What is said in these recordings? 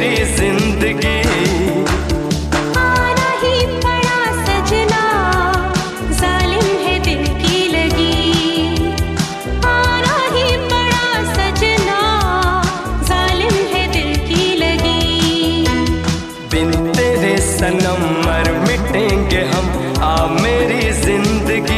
मेरी जिंदगी। आना ही पड़ा सजना, जालिम है दिल की लगी। आना ही पड़ा सजना, जालिम है दिल की लगी। बिन तेरे सनम मर मिटेंगे हम, आ मेरी जिंदगी।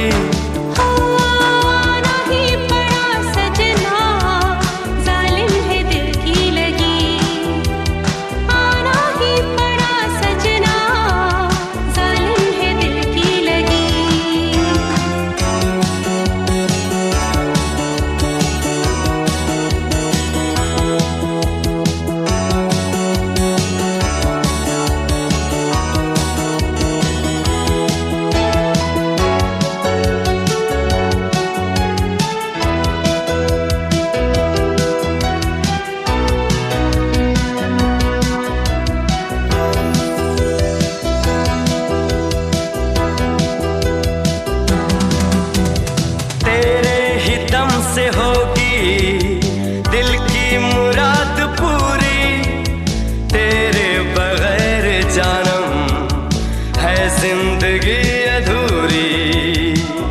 से होगी दिल की मुराद पूरी, तेरे बगैर जानम है जिंदगी अधूरी।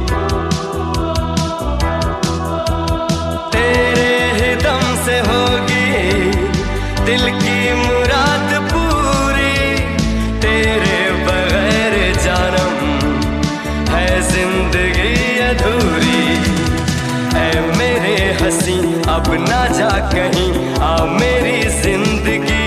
तेरे ही दम से होगी दिल की मुराद पूरी, तेरे बगैर जानम है जिंदगी अधूरी। मेरे हंसी अब ना जा कहीं, आ मेरी जिंदगी।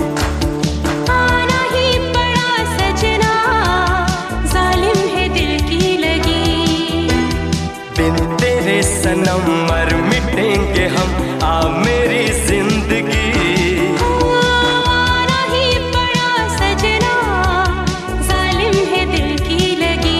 आना ही पड़ा सजना, जालिम है दिल की लगी। बिन तेरे सनम मर मिटेंगे हम, आ मेरी जिंदगी। आना ही पड़ा सजना, जालिम है दिल की लगी।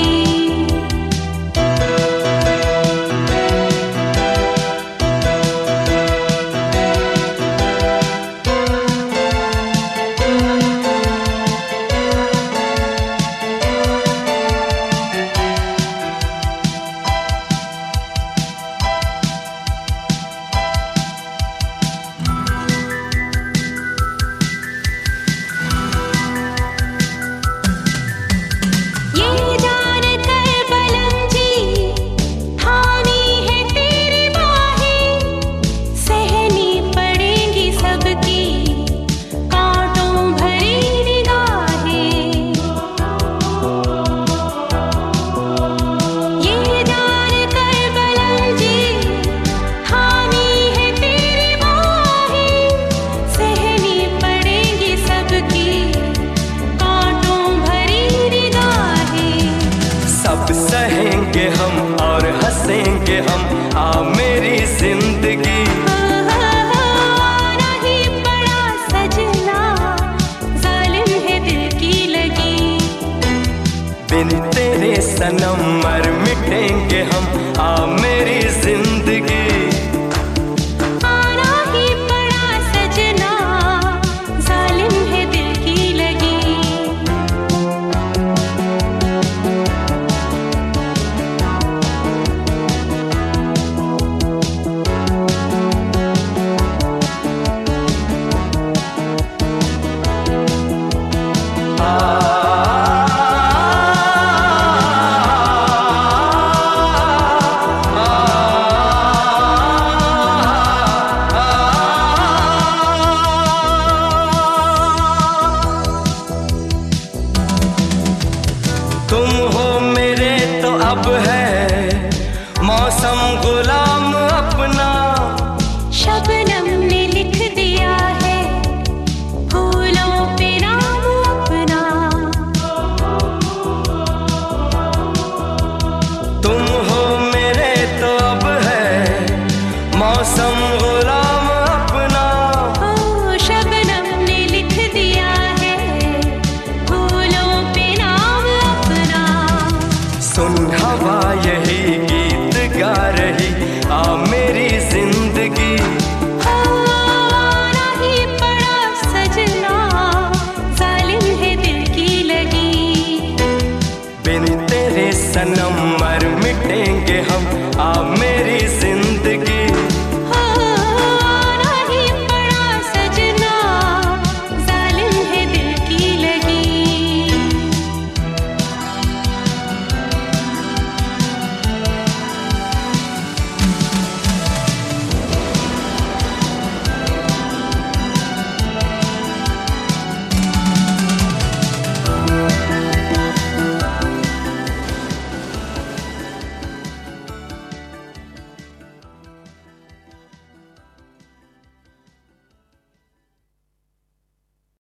सहेंगे हम और हंसेंगे हम, आ मेरी जिंदगी। आना ही पड़ा सजना, जालिम है दिल की लगी। बिन तेरे सनम मर मिटेंगे हम, आ मेरी जिंदगी। आना ही पड़ा सजना, जालिम है दिल की लगी। तुम हो मेरे तो अब है